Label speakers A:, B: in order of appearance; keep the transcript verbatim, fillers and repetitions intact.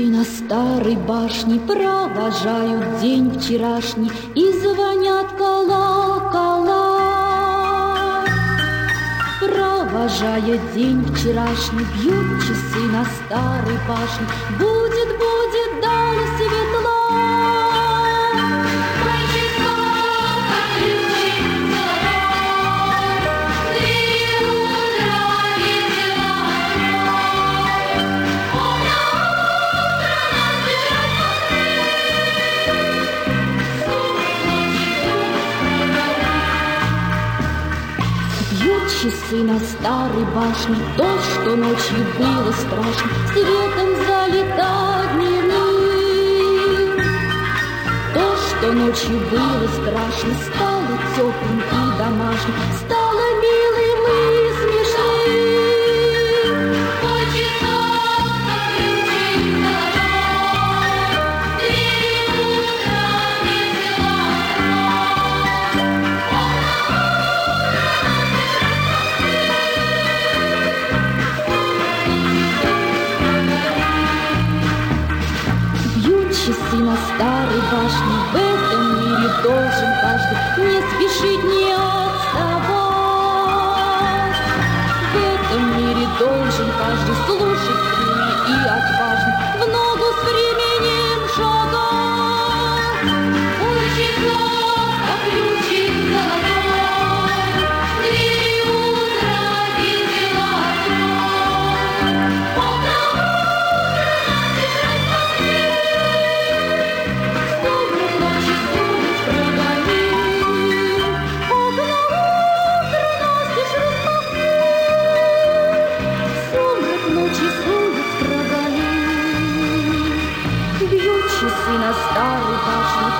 A: часы на старой башне провожают день вчерашний и звонят колокола. Провожая день вчерашний, бьют часы на старой башне. Будет, будет далее светло. Часы на старой башне, то, что ночью было страшно, светом залито дневным. То, что ночью было страшно, стало теплым и домашним, стало милым и смешным. По часам, как ключи золотой, три утра весела часы на старой башне, в этом мире должен каждый не спешить, не отставать. В этом мире должен каждый слушать время и отважно в ногу с временем шагать. Ой, часов, как ключик золотой, три утра весела часы на старой башне.